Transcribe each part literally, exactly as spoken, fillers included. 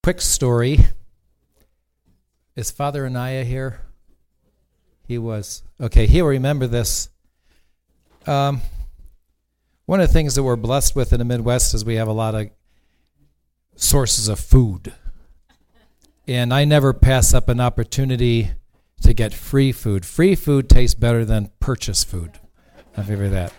Quick story. Is Father Anaya here? He was. Okay, he'll remember this. Um, one of the things that we're blessed with in the Midwest is we have a lot of sources of food. And I never pass up an opportunity to get free food. Free food tastes better than purchased food. I figure that.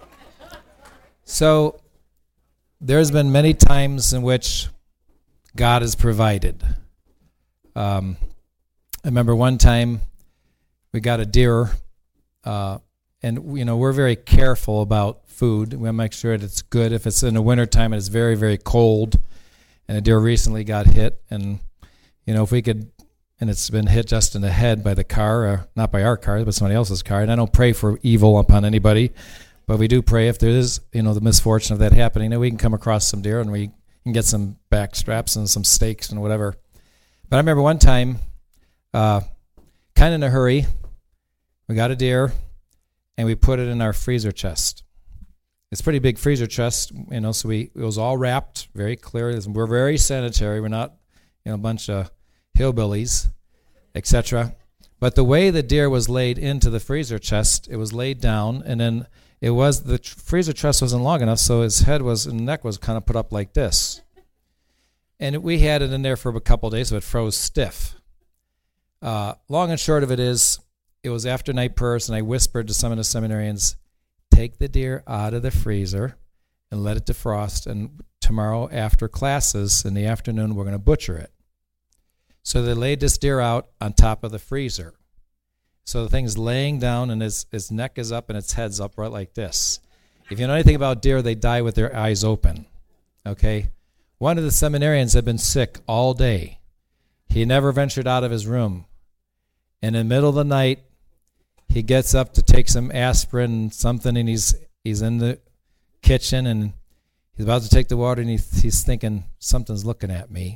So there's been many times in which God has provided. Um, I remember one time we got a deer, uh, and you know we're very careful about food. We make sure that it's good. If it's in the wintertime and it's very, very cold, and a deer recently got hit, and you know if we could, and it's been hit just in the head by the car, or not by our car, but somebody else's car. And I don't pray for evil upon anybody, but we do pray if there is, you know, the misfortune of that happening, that we can come across some deer and we can get some back straps and some steaks and whatever. But I remember one time, uh, kind of in a hurry, we got a deer and we put it in our freezer chest. It's a pretty big freezer chest, you know, so we it was all wrapped, very clear. We're very sanitary. We're not, you know, a bunch of hillbillies, et cetera. But the way the deer was laid into the freezer chest, it was laid down, and then it was the freezer chest wasn't long enough, so his head was and neck was kind of put up like this. And we had it in there for a couple of days, so it froze stiff. Uh, long and short of it is, it was after night prayers, and I whispered to some of the seminarians, take the deer out of the freezer and let it defrost, and tomorrow after classes in the afternoon, we're going to butcher it. So they laid this deer out on top of the freezer. So the thing's laying down, and its, its neck is up and its head's up right like this. If you know anything about deer, they die with their eyes open. Okay? One of the seminarians had been sick all day. He never ventured out of his room. And in the middle of the night, he gets up to take some aspirin, something, and he's he's in the kitchen, and he's about to take the water, and he, he's thinking, something's looking at me.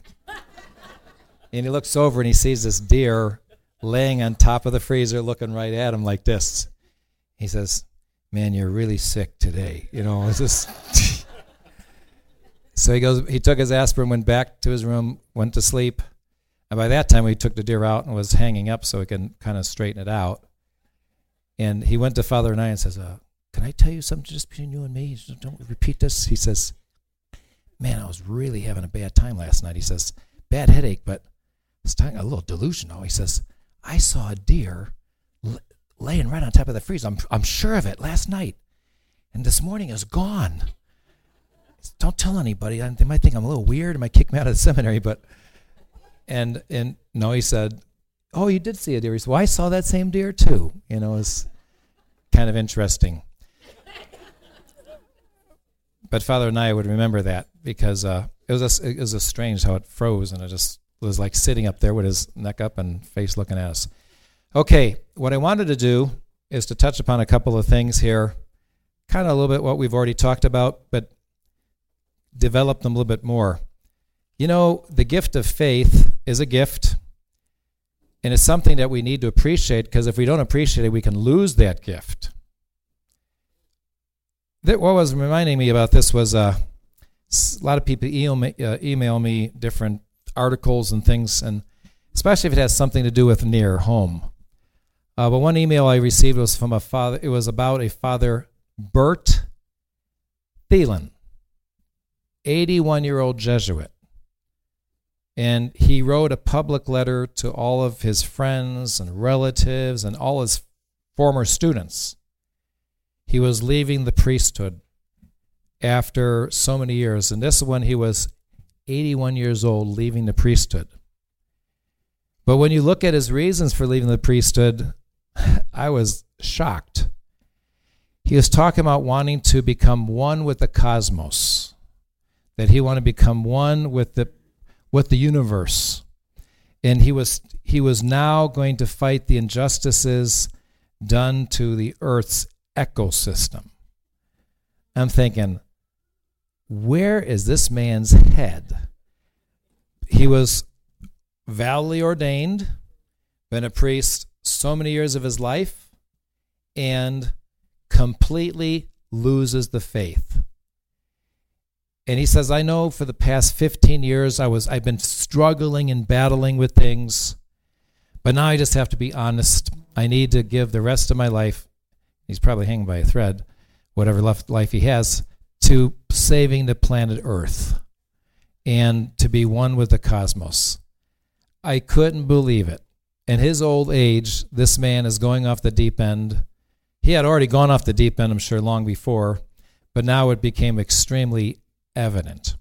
And he looks over, and he sees this deer laying on top of the freezer looking right at him like this. He says, man, you're really sick today. You know, it's just... So he goes. He took his aspirin, went back to his room, went to sleep. And by that time, we took the deer out and was hanging up so we can kind of straighten it out. And he went to Father and I and says, uh, can I tell you something just between you and me? Don't repeat this. He says, man, I was really having a bad time last night. He says, bad headache, but it's a little delusional. He says, I saw a deer l- laying right on top of the freezer. I'm, I'm sure of it last night. And this morning it's gone. Don't tell anybody. They might think I'm a little weird. They might kick me out of the seminary. But and and no, he said, oh, you did see a deer. He said, well, I saw that same deer too. You know, it's kind of interesting. But Father and I would remember that because uh, it was a, it was a strange how it froze, and it just was like sitting up there with his neck up and face looking at us. Okay, what I wanted to do is to touch upon a couple of things here, kind of a little bit what we've already talked about, but develop them a little bit more. You know, the gift of faith is a gift, and it's something that we need to appreciate, because if we don't appreciate it, we can lose that gift. That, what was reminding me about this was uh, a lot of people email me, uh, email me different articles and things, and especially if it has something to do with near home. Uh, but one email I received was from a father. It was about a Father Bert Thielen, eighty-one-year-old Jesuit. And he wrote a public letter to all of his friends and relatives and all his former students. He was leaving the priesthood after so many years. And this is when he was eighty-one years old, leaving the priesthood. But when you look at his reasons for leaving the priesthood, I was shocked. He was talking about wanting to become one with the cosmos, that he wanted to become one with the with the universe. And he was he was now going to fight the injustices done to the Earth's ecosystem. I'm thinking, where is this man's head? He was validly ordained, been a priest so many years of his life, and completely loses the faith. And he says, I know for the past fifteen years I was, I've been struggling and battling with things, but now I just have to be honest. I need to give the rest of my life, he's probably hanging by a thread, whatever left life he has, to saving the planet Earth and to be one with the cosmos. I couldn't believe it. In his old age, this man is going off the deep end. He had already gone off the deep end, I'm sure, long before, but now it became extremely evident.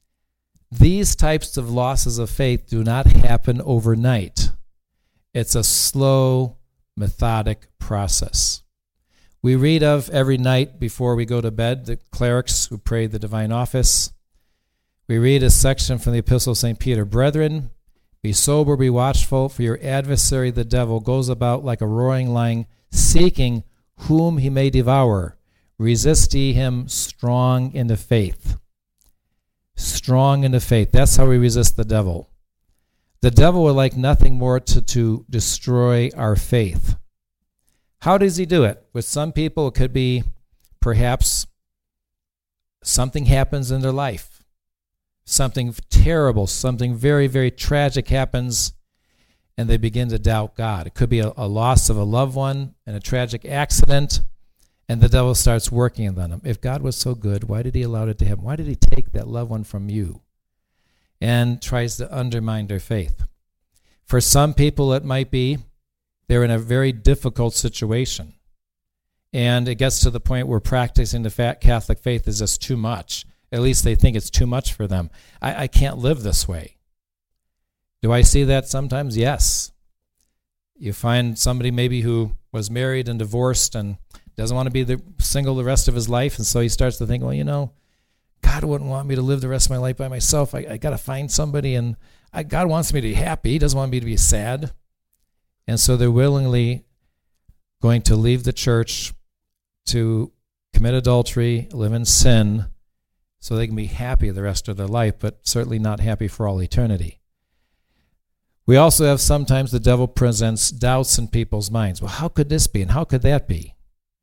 These types of losses of faith do not happen overnight. It's a slow, methodic process. We read of every night before we go to bed, the clerics who pray the divine office. We read a section from the Epistle of Saint Peter. Brethren, be sober, be watchful, for your adversary the devil goes about like a roaring lion, seeking whom he may devour. Resist ye him strong in the faith. Strong in the faith. That's how we resist the devil. The devil would like nothing more to, to destroy our faith. How does he do it? With some people, it could be perhaps something happens in their life. Something terrible, something very, very tragic happens, and they begin to doubt God. It could be a, a loss of a loved one and a tragic accident, and the devil starts working on them. If God was so good, why did he allow it to happen? Why did he take that loved one from you? And tries to undermine their faith. For some people, it might be they're in a very difficult situation. And it gets to the point where practicing the Catholic faith is just too much. At least they think it's too much for them. I, I can't live this way. Do I see that sometimes? Yes. You find somebody maybe who was married and divorced and doesn't want to be the, single the rest of his life, and so he starts to think, well, you know, God wouldn't want me to live the rest of my life by myself. I, I got to find somebody, and I, God wants me to be happy. He doesn't want me to be sad. And so they're willingly going to leave the church to commit adultery, live in sin, so they can be happy the rest of their life, but certainly not happy for all eternity. We also have sometimes the devil presents doubts in people's minds. Well, how could this be, and how could that be?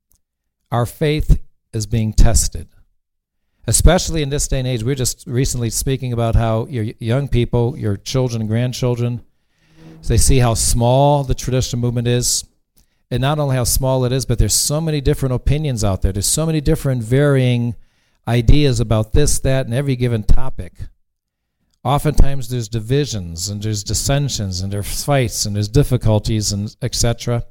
Our faith is being tested. Especially in this day and age, we we're just recently speaking about how your young people, your children and grandchildren, they see how small the traditional movement is. And not only how small it is, but there's so many different opinions out there. There's so many different varying ideas about this, that, and every given topic. Oftentimes there's divisions, and there's dissensions, and there's fights, and there's difficulties, and et cetera.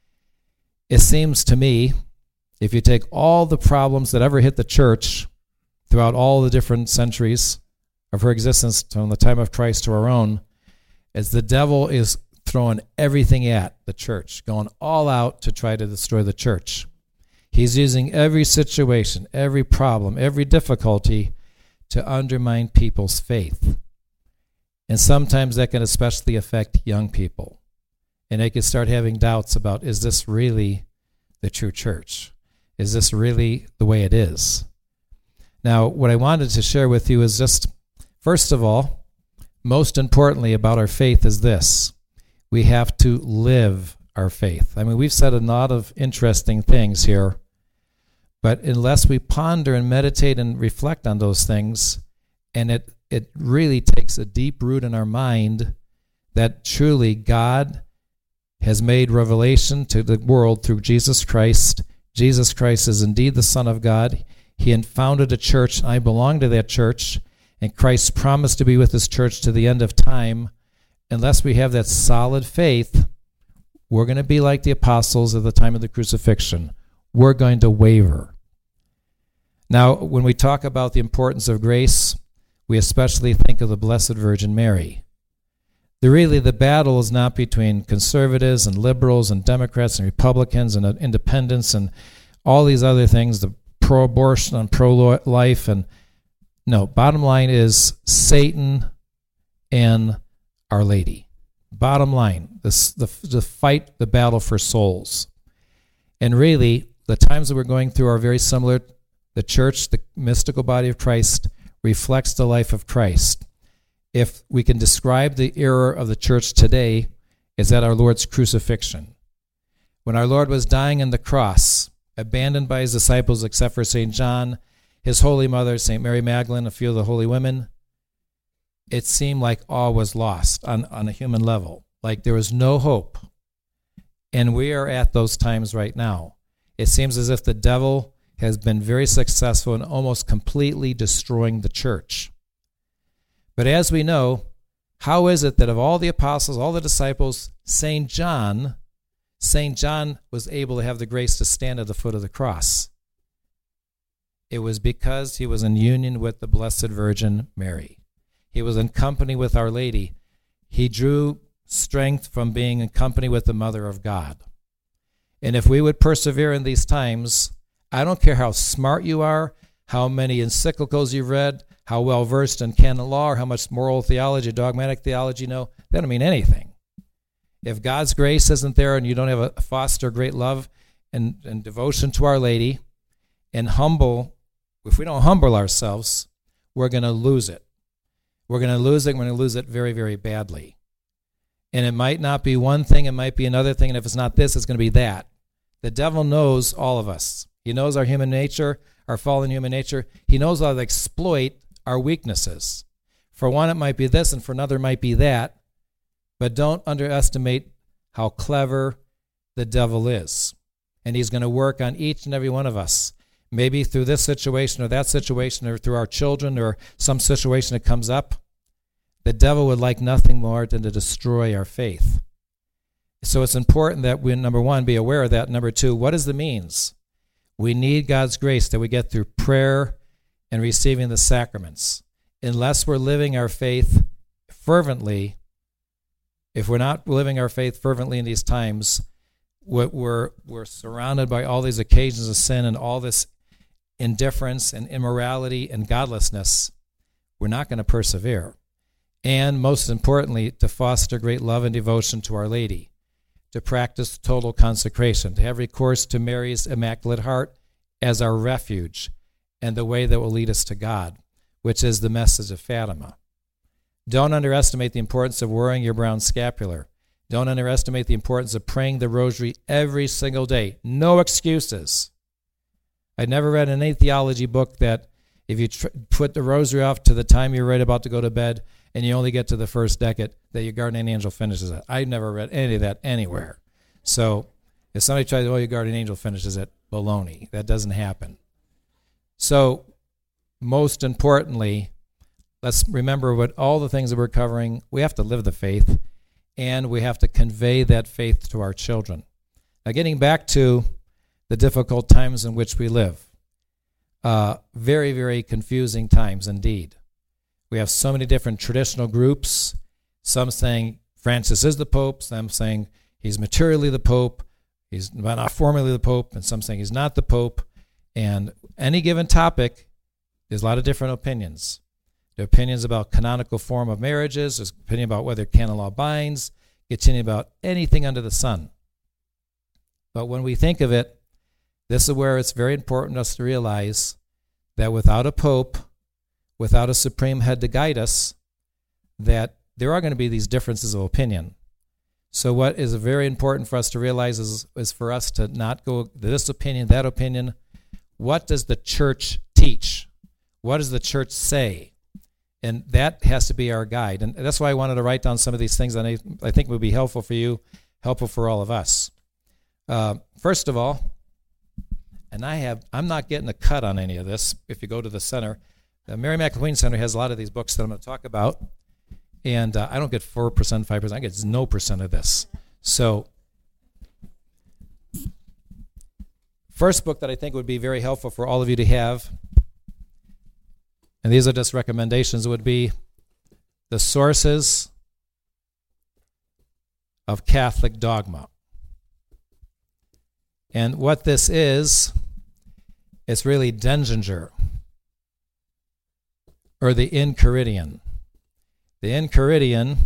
It seems to me, if you take all the problems that ever hit the church throughout all the different centuries of her existence from the time of Christ to our own, as the devil is throwing everything at the church, going all out to try to destroy the church. He's using every situation, every problem, every difficulty to undermine people's faith. And sometimes that can especially affect young people. And they can start having doubts about, is this really the true church? Is this really the way it is? Now, what I wanted to share with you is just, first of all, most importantly about our faith is this. We have to live our faith. I mean, we've said a lot of interesting things here, but unless we ponder and meditate and reflect on those things, and it, it really takes a deep root in our mind that truly God has made revelation to the world through Jesus Christ. Jesus Christ is indeed the Son of God. He had founded a church, and I belong to that church, and Christ promised to be with his church to the end of time. Unless we have that solid faith, we're going to be like the apostles at the time of the crucifixion. We're going to waver. Now, when we talk about the importance of grace, we especially think of the Blessed Virgin Mary. The, really, the battle is not between conservatives and liberals and Democrats and Republicans and independents and all these other things, the pro-abortion and pro-life. And no, bottom line is Satan and Our Lady. Bottom line, this, the, the fight, the battle for souls. And really, the times that we're going through are very similar. The church, the mystical body of Christ, reflects the life of Christ. If we can describe the era of the church today, is at our Lord's crucifixion. When our Lord was dying on the cross, abandoned by his disciples except for Saint John, his holy mother, Saint Mary Magdalene, a few of the holy women, it seemed like all was lost on, on a human level, like there was no hope. And we are at those times right now. It seems as if the devil has been very successful in almost completely destroying the church. But as we know, how is it that of all the apostles, all the disciples, Saint John, Saint John was able to have the grace to stand at the foot of the cross? It was because he was in union with the Blessed Virgin Mary. He was in company with Our Lady. He drew strength from being in company with the Mother of God. And if we would persevere in these times, I don't care how smart you are, how many encyclicals you've read, how well versed in canon law, or how much moral theology, dogmatic theology you know, that don't mean anything. If God's grace isn't there and you don't have a foster great love and, and devotion to Our Lady and humble, if we don't humble ourselves, we're going to lose it. We're going to lose it. We're going to lose it very, very badly. And it might not be one thing. It might be another thing. And if it's not this, it's going to be that. The devil knows all of us. He knows our human nature, our fallen human nature. He knows how to exploit our weaknesses. For one, it might be this, and for another, it might be that. But don't underestimate how clever the devil is. And he's going to work on each and every one of us. Maybe through this situation or that situation or through our children or some situation that comes up. The devil would like nothing more than to destroy our faith. So it's important that we, number one, be aware of that. Number two, what is the means? We need God's grace that we get through prayer and receiving the sacraments. Unless we're living our faith fervently, if we're not living our faith fervently in these times, we're, we're surrounded by all these occasions of sin and all this indifference and immorality and godlessness, we're not going to persevere. And most importantly, to foster great love and devotion to Our Lady, to practice total consecration, to have recourse to Mary's Immaculate Heart as our refuge and the way that will lead us to God, which is the message of Fatima. Don't underestimate the importance of wearing your brown scapular. Don't underestimate the importance of praying the rosary every single day. No excuses. I never read in any theology book that if you tr- put the rosary off to the time you're right about to go to bed and you only get to the first decade, that your guardian angel finishes it. I never read any of that anywhere. So if somebody tries, oh, your guardian angel finishes it, baloney. That doesn't happen. So most importantly, let's remember what all the things that we're covering. We have to live the faith, and we have to convey that faith to our children. Now, getting back to the difficult times in which we live, uh, very, very confusing times indeed. We have so many different traditional groups, some saying Francis is the Pope, some saying he's materially the Pope, he's not formally the Pope, and some saying he's not the Pope. And any given topic, there's a lot of different opinions. There are opinions about canonical form of marriages, there's opinion about whether canon law binds, opinion about anything under the sun. But when we think of it, this is where it's very important for us to realize that without a Pope, without a supreme head to guide us, that there are going to be these differences of opinion. So what is very important for us to realize is, is for us to not go this opinion, that opinion. What does the church teach? What does the church say? And that has to be our guide. And that's why I wanted to write down some of these things that I, I think would be helpful for you, helpful for all of us. Uh, first of all, and I have, I'm not getting a cut on any of this. If you go to the center, the Mary McLean Center has a lot of these books that I'm going to talk about, and uh, I don't get four percent, five percent. I get no percent of this. So first book that I think would be very helpful for all of you to have, and these are just recommendations, would be The Sources of Catholic Dogma. And what this is, it's really Denzinger, or the Enchiridion. The Enchiridion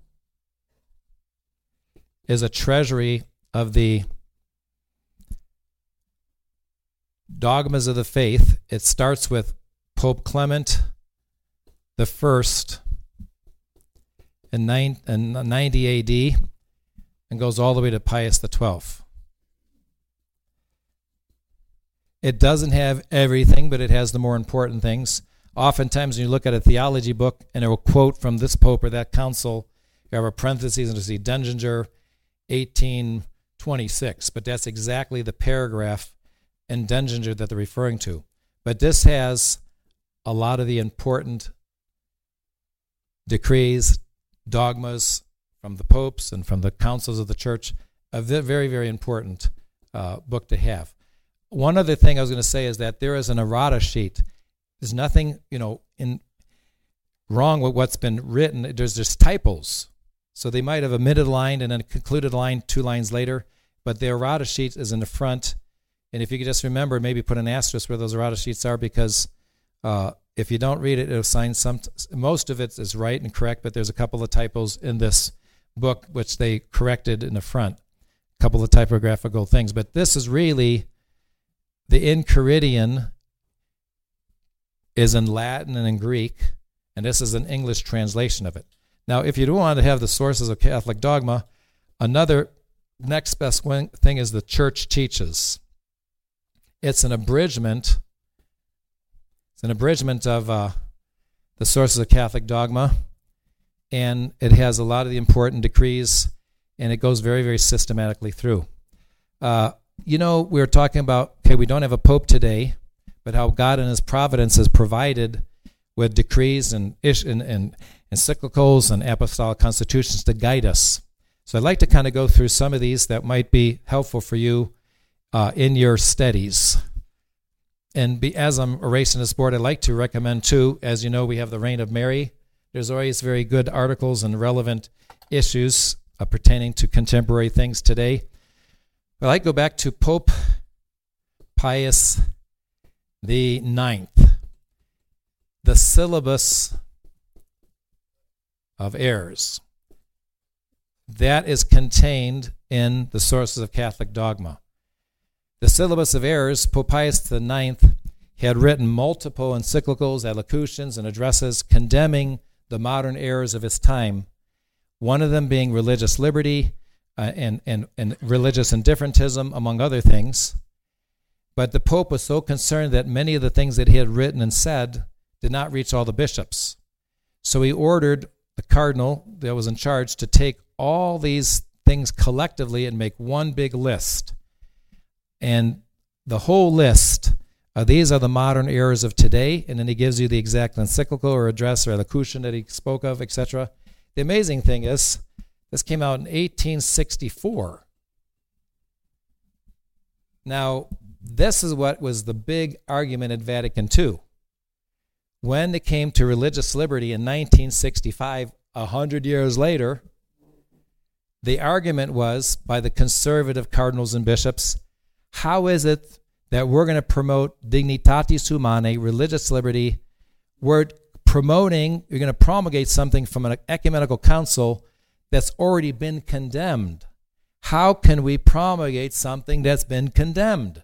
is a treasury of the dogmas of the faith. It starts with Pope Clement the First in ninety A D and goes all the way to Pius the Twelfth. It doesn't have everything, but it has the more important things. Oftentimes when you look at a theology book and it will quote from this pope or that council, you have a parenthesis and you see Denzinger, eighteen twenty-six, but that's exactly the paragraph in Denzinger that they're referring to. But this has a lot of the important decrees, dogmas from the popes and from the councils of the church, a very, very important uh, book to have. One other thing I was going to say is that there is an errata sheet. There's nothing, you know, in wrong with what's been written. There's just typos. So they might have omitted a line and then concluded a line two lines later, but the errata sheet is in the front. And if you could just remember, maybe put an asterisk where those errata sheets are, because uh, if you don't read it, it'll sign some. Most of it is right and correct, but there's a couple of typos in this book which they corrected in the front. A couple of typographical things, but this is really the Enchiridion is in Latin and in Greek, and this is an English translation of it. Now, if you do want to have the sources of Catholic dogma, another next best thing is the Church Teaches. It's an abridgment. It's an abridgment of uh, the sources of Catholic dogma, and it has a lot of the important decrees, and it goes very, very systematically through. Uh, you know, we were talking about, okay, we don't have a pope today, but how God in his providence has provided with decrees and, ish, and, and encyclicals and apostolic constitutions to guide us. So I'd like to kind of go through some of these that might be helpful for you uh, in your studies. And be, as I'm erasing this board, I'd like to recommend, too, as you know, we have the Reign of Mary. There's always very good articles and relevant issues uh, pertaining to contemporary things today. But I'd like to go back to Pope Pius the Ninth. The Syllabus of Errors. That is contained in the Sources of Catholic Dogma. The Syllabus of Errors, Pope Pius the Ninth had written multiple encyclicals, allocutions, and addresses condemning the modern errors of his time, one of them being religious liberty uh, and, and, and religious indifferentism, among other things. But the Pope was so concerned that many of the things that he had written and said did not reach all the bishops. So he ordered the cardinal that was in charge to take all these things collectively and make one big list. And the whole list, uh, these are the modern errors of today, and then he gives you the exact encyclical or address or elocution that he spoke of, et cetera. The amazing thing is, this came out in eighteen sixty-four. Now, this is what was the big argument at Vatican Two. When it came to religious liberty in nineteen sixty-five, a hundred years later, the argument was by the conservative cardinals and bishops, how is it that we're going to promote dignitatis humanae, religious liberty? We're promoting, you're going to promulgate something from an ecumenical council that's already been condemned. How can we promulgate something that's been condemned?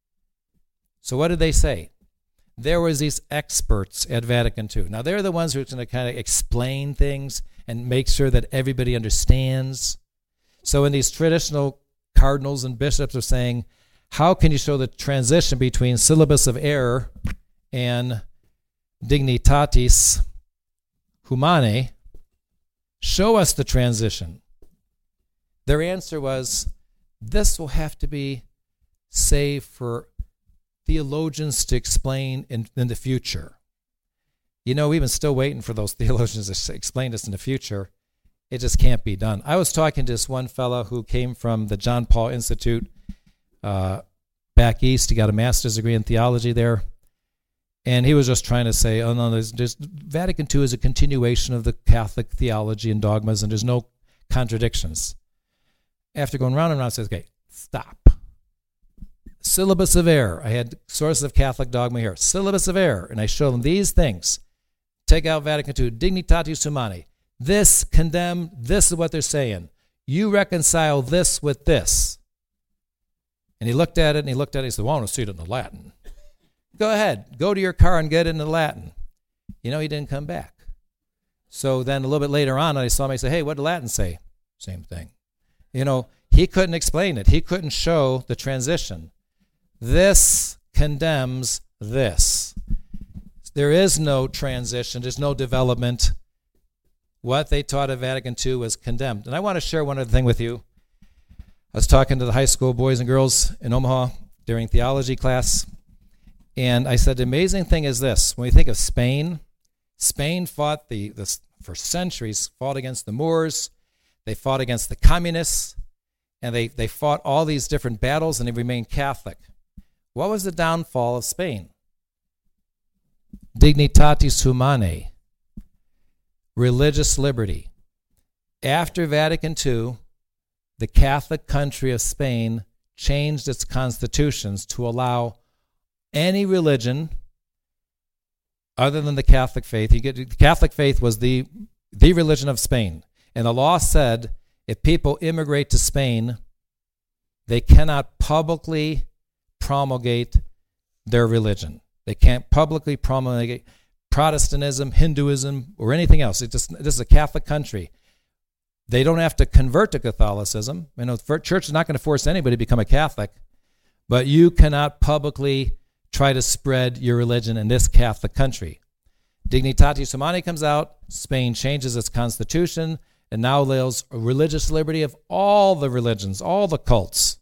So what did they say? There was these experts at Vatican Two. Now, they're the ones who are going to kind of explain things and make sure that everybody understands. So in these traditional cardinals and bishops are saying, how can you show the transition between syllabus of error and dignitatis humanae? Show us the transition. Their answer was, this will have to be saved for theologians to explain in, in the future. You know, we've been still waiting for those theologians to explain this in the future. It just can't be done. I was talking to this one fellow who came from the John Paul Institute uh, back east. He got a master's degree in theology there. And he was just trying to say, oh, no, there's just, Vatican Two is a continuation of the Catholic theology and dogmas, and there's no contradictions. After going round and round, I said, okay, stop. Syllabus of error. I had sources of Catholic dogma here. Syllabus of error. And I showed them these things. Take out Vatican Two. Dignitatis humanae. This condemned. This is what they're saying. You reconcile this with this. And he looked at it and he looked at it and he said, well, I want to see it in the Latin. Go ahead. Go to your car and get it in the Latin. You know, he didn't come back. So then a little bit later on, I saw him. I said, hey, what did Latin say? Same thing. You know, he couldn't explain it. He couldn't show the transition. This condemns this. There is no transition. There's no development. What they taught at Vatican Two was condemned. And I want to share one other thing with you. I was talking to the high school boys and girls in Omaha during theology class, and I said the amazing thing is this. When we think of Spain, Spain fought the, the for centuries, fought against the Moors, they fought against the communists, and they, they fought all these different battles, and they remained Catholic. What was the downfall of Spain? Dignitatis humanae, religious liberty. After Vatican Two, the Catholic country of Spain changed its constitutions to allow any religion other than the Catholic faith. You get, the Catholic faith was the, the religion of Spain. And the law said if people immigrate to Spain, they cannot publicly promulgate their religion. They can't publicly promulgate Protestantism, Hinduism, or anything else. It just, this is a Catholic country. They don't have to convert to Catholicism. You know, the church is not going to force anybody to become a Catholic, but you cannot publicly try to spread your religion in this Catholic country. Dignitatis Humanae comes out, Spain changes its constitution, and now allows religious liberty of all the religions, all the cults.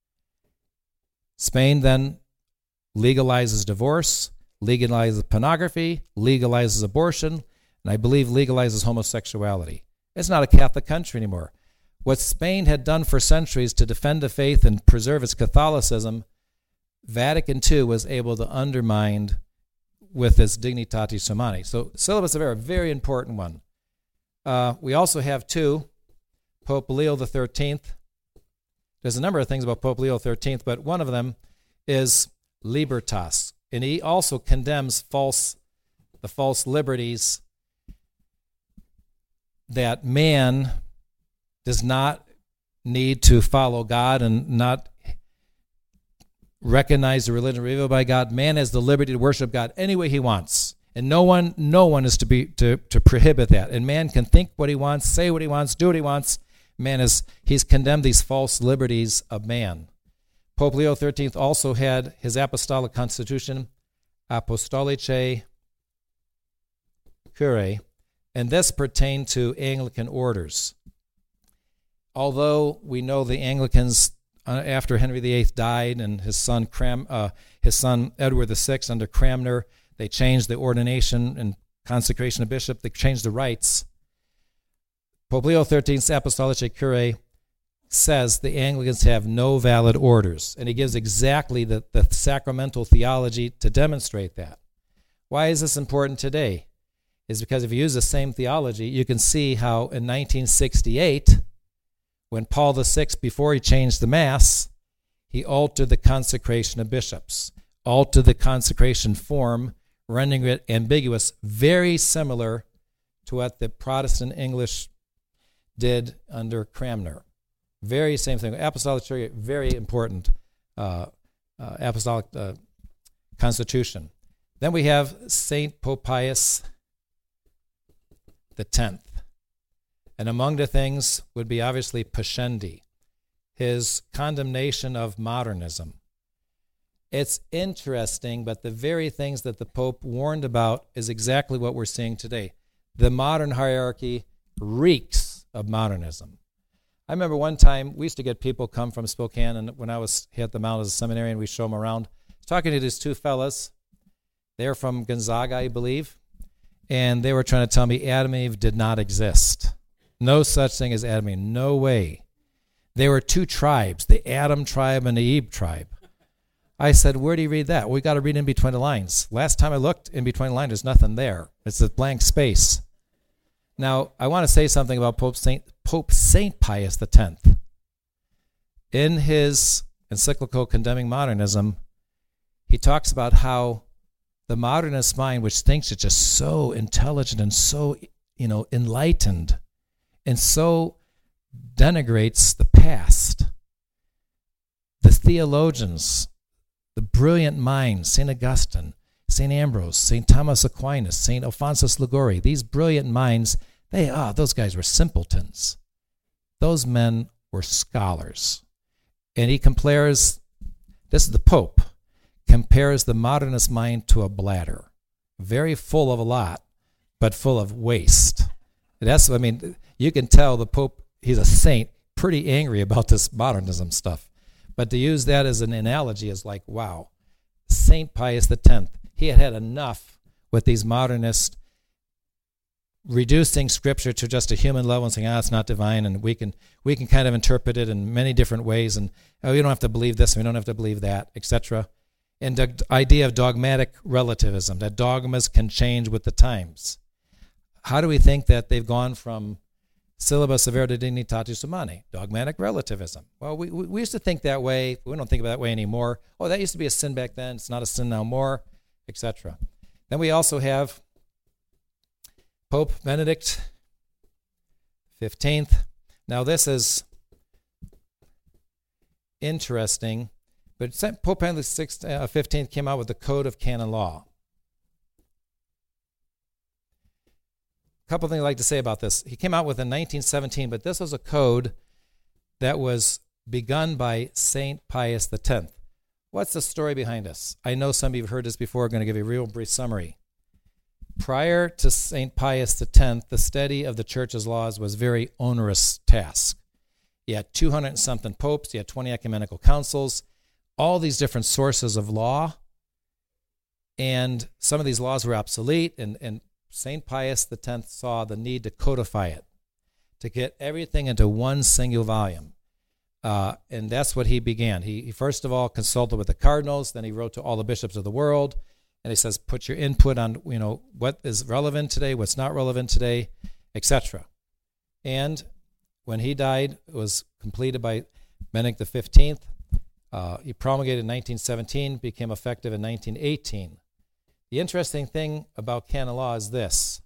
Spain then legalizes divorce, legalizes pornography, legalizes abortion, and I believe legalizes homosexuality. It's not a Catholic country anymore. What Spain had done for centuries to defend the faith and preserve its Catholicism, Vatican Two was able to undermine with its Dignitatis Humanae. So Syllabus of Error, a very important one. Uh, we also have two, Pope Leo the thirteenth. There's a number of things about Pope Leo the thirteenth, but one of them is libertas. And he also condemns false, the false liberties that man does not need to follow God and not recognize the religion revealed by God. Man has the liberty to worship God any way he wants. And no one no one is to be to, to prohibit that. And man can think what he wants, say what he wants, do what he wants. Man is he's condemned these false liberties of man. Pope Leo the thirteenth also had his apostolic constitution, Apostolicae Curiae, and this pertained to Anglican orders. Although we know the Anglicans, uh, after Henry the eighth died and his son Cram, uh, his son Edward the sixth under Cranmer, they changed the ordination and consecration of bishop. They changed the rites. Pope Leo the thirteenth's Apostolicae Curiae says the Anglicans have no valid orders, and he gives exactly the, the sacramental theology to demonstrate that. Why is this important today? Is because if you use the same theology, you can see how in nineteen sixty-eight, when Paul the sixth, before he changed the Mass, he altered the consecration of bishops, altered the consecration form, rendering it ambiguous, very similar to what the Protestant English did under Cranmer. Very same thing. Apostolic Church, very important uh, uh, apostolic uh, constitution. Then we have Saint Pope Pius the tenth. And among the things would be obviously Pascendi, his condemnation of modernism. It's interesting, but the very things that the Pope warned about is exactly what we're seeing today. The modern hierarchy reeks of modernism. I remember one time we used to get people come from Spokane, and when I was at the Mount as a seminarian, we show them around. I was talking to these two fellas. They're from Gonzaga, I believe, and they were trying to tell me Adam and Eve did not exist. No such thing as Adam and Eve. No way. They were two tribes, the Adam tribe and the Eve tribe. I said, where do you read that? Well, we got to read in between the lines. Last time I looked in between the lines, there's nothing there. It's a blank space. Now, I want to say something about Pope Saint Pope Saint Pius the tenth. In his encyclical condemning modernism, he talks about how the modernist mind, which thinks it's just so intelligent and so, you know, enlightened, and so denigrates the past. The theologians, the brilliant minds, Saint Augustine, Saint Ambrose, Saint Thomas Aquinas, Saint Alphonsus Liguori, these brilliant minds, they, ah, those guys were simpletons. Those men were scholars. And he compares, this is the Pope, compares the modernist mind to a bladder, very full of a lot, but full of waste. That's, I mean, you can tell the Pope, he's a saint, pretty angry about this modernism stuff. But to use that as an analogy is like, wow, Saint Pius X, he had had enough with these modernists reducing Scripture to just a human level and saying, ah, it's not divine, and we can we can kind of interpret it in many different ways, and oh, we don't have to believe this, and we don't have to believe that, et cetera. And the idea of dogmatic relativism, that dogmas can change with the times. How do we think that they've gone from Syllabus Averta Dignitatis Humanae, dogmatic relativism? Well, we, we used to think that way. We don't think that way anymore. Oh, that used to be a sin back then. It's not a sin now more, et cetera. Then we also have Pope Benedict the fifteenth. Now, this is interesting, but Pope Benedict the fifteenth came out with the Code of Canon Law. A couple things I'd like to say about this. He came out with it in nineteen seventeen, but this was a code that was begun by Saint Pius X. What's the story behind this? I know some of you have heard this before. I'm going to give you a real brief summary. Prior to Saint Pius X, the study of the Church's laws was a very onerous task. You had two hundred and something popes, you had twenty ecumenical councils, all these different sources of law, and some of these laws were obsolete, and, and Saint Pius X saw the need to codify it, to get everything into one single volume. Uh, and that's what he began. He, he first of all consulted with the cardinals, then he wrote to all the bishops of the world, and he says, put your input on, you know, what is relevant today, what's not relevant today, et cetera. And when he died, it was completed by Benedict the fifteenth. Uh, he promulgated in nineteen seventeen, became effective in nineteen eighteen. The interesting thing about canon law is this.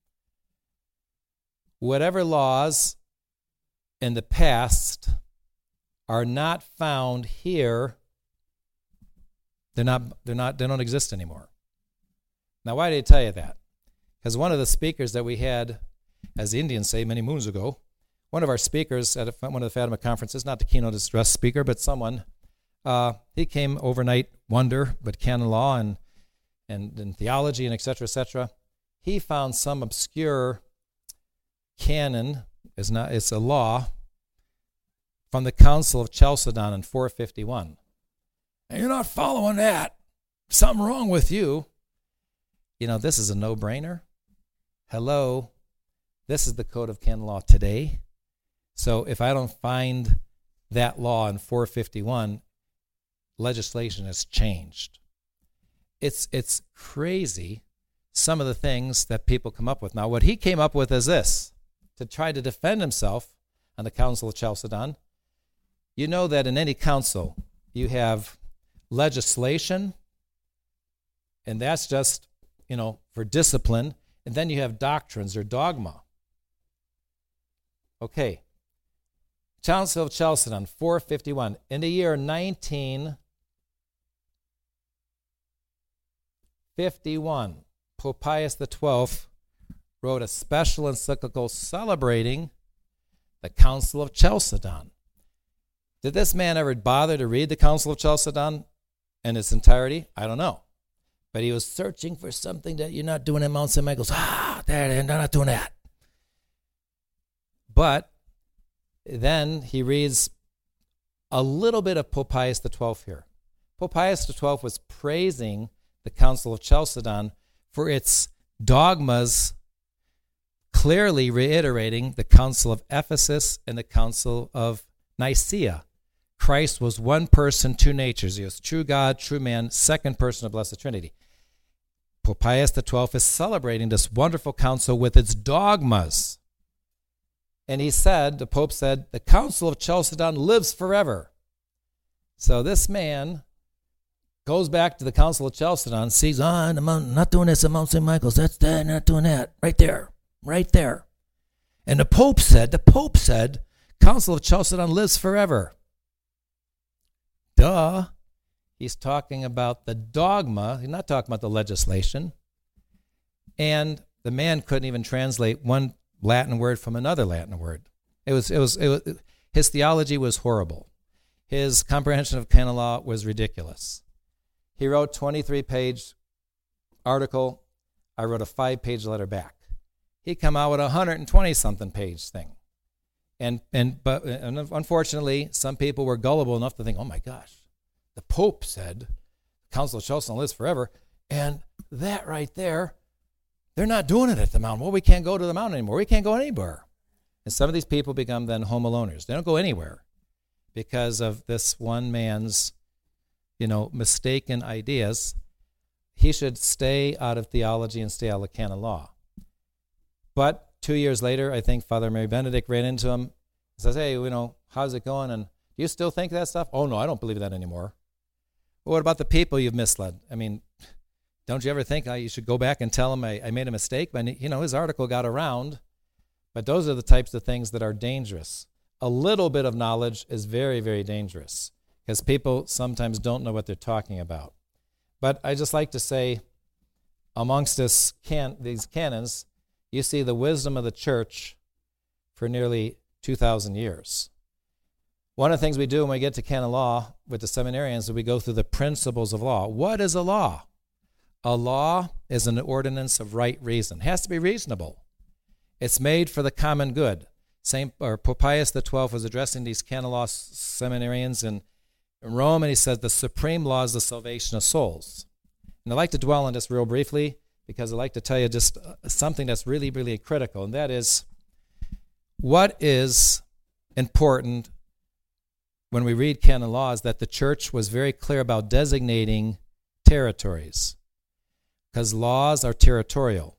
Whatever laws in the past are not found here, they're not, they're not, they don't exist anymore. Now, why did I tell you that? Because one of the speakers that we had, as the Indians say, many moons ago, one of our speakers at one of the Fatima conferences, not the keynote address speaker, but someone, uh, he came overnight wonder, but canon law and, and, and theology and et cetera, et cetera. He found some obscure canon, is not, it's a law, from the Council of Chalcedon in four fifty-one. And you're not following that. Something wrong with you. You know, this is a no-brainer. Hello. This is the Code of Canon Law today. So if I don't find that law in four fifty-one, legislation has changed. It's it's crazy, some of the things that people come up with. Now, what he came up with is this, to try to defend himself on the Council of Chalcedon. You know that in any council, you have legislation, and that's just, you know, for discipline, and then you have doctrines or dogma. Okay. Council of Chalcedon, four fifty-one. In the year nineteen fifty-one, Pope Pius the twelfth wrote a special encyclical celebrating the Council of Chalcedon. Did this man ever bother to read the Council of Chalcedon in its entirety? I don't know. But he was searching for something that you're not doing at Mount Saint Michael's. Ah, there, they're not doing that. But then he reads a little bit of Pope Pius the twelfth here. Pope Pius the twelfth was praising the Council of Chalcedon for its dogmas, clearly reiterating the Council of Ephesus and the Council of Nicaea. Christ was one person, two natures. He was true God, true man, second person of Blessed Trinity. Pope Pius the twelfth is celebrating this wonderful council with its dogmas. And he said, the Pope said, the Council of Chalcedon lives forever. So this man goes back to the Council of Chalcedon, sees, ah, oh, I'm not doing this at Mount Saint Michael's. That's that, not doing that. Right there, right there. And the Pope said, the Pope said, Council of Chalcedon lives forever. Duh. He's talking about the dogma. He's not talking about the legislation. And the man couldn't even translate one Latin word from another Latin word. It was, it was, it was, his theology was horrible. His comprehension of canon law was ridiculous. He wrote twenty-three page article. I wrote a five-page letter back. He come out with a one hundred twenty something page thing. And and but and unfortunately, some people were gullible enough to think, oh my gosh, the Pope said Council of Chalcedon lives forever, and that right there, they're not doing it at the mountain. Well, we can't go to the mountain anymore. We can't go anywhere. And some of these people become then home aloners. They don't go anywhere because of this one man's, you know, mistaken ideas. He should stay out of theology and stay out of canon law. But two years later, I think Father Mary Benedict ran into him and says, hey, you know, how's it going? And do you still think that stuff? Oh, no, I don't believe that anymore. Well, what about the people you've misled? I mean, don't you ever think uh, you should go back and tell them I, I made a mistake? But, you know, his article got around. But those are the types of things that are dangerous. A little bit of knowledge is very, very dangerous because people sometimes don't know what they're talking about. But I just like to say, amongst this can, these canons, you see the wisdom of the church for nearly two thousand years. One of the things we do when we get to canon law with the seminarians is we go through the principles of law. What is a law? A law is an ordinance of right reason. It has to be reasonable. It's made for the common good. Saint or Pope Pius the twelfth was addressing these canon law seminarians in, in Rome, and he said the supreme law is the salvation of souls. And I'd like to dwell on this real briefly because I'd like to tell you just something that's really, really critical, and that is what is important when we read canon law is that the church was very clear about designating territories because laws are territorial.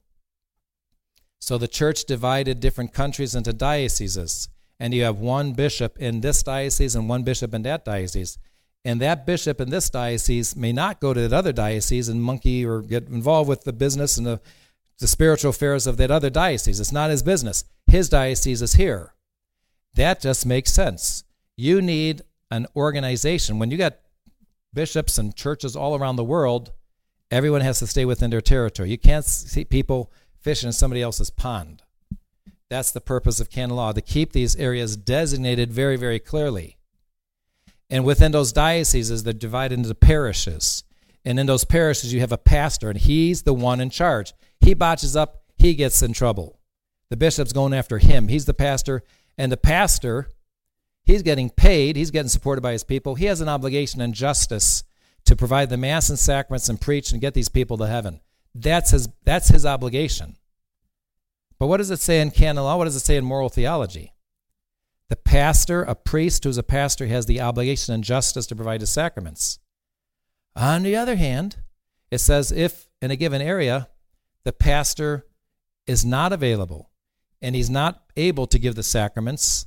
So the church divided different countries into dioceses, and you have one bishop in this diocese and one bishop in that diocese. And that bishop in this diocese may not go to that other diocese and monkey or get involved with the business and the, the spiritual affairs of that other diocese. It's not his business. His diocese is here. That just makes sense. You need an organization. When you got bishops and churches all around the world, everyone has to stay within their territory. You can't see people fishing in somebody else's pond. That's the purpose of canon law, to keep these areas designated very, very clearly. And within those dioceses, they're divided into parishes. And in those parishes, you have a pastor, and he's the one in charge. He botches up, he gets in trouble. The bishop's going after him. He's the pastor, and the pastor, he's getting paid, he's getting supported by his people. He has an obligation and justice to provide the mass and sacraments and preach and get these people to heaven. That's his, that's his obligation. But what does it say in canon law? What does it say in moral theology? The pastor, a priest who's a pastor, has the obligation and justice to provide the sacraments. On the other hand, it says if in a given area the pastor is not available and he's not able to give the sacraments,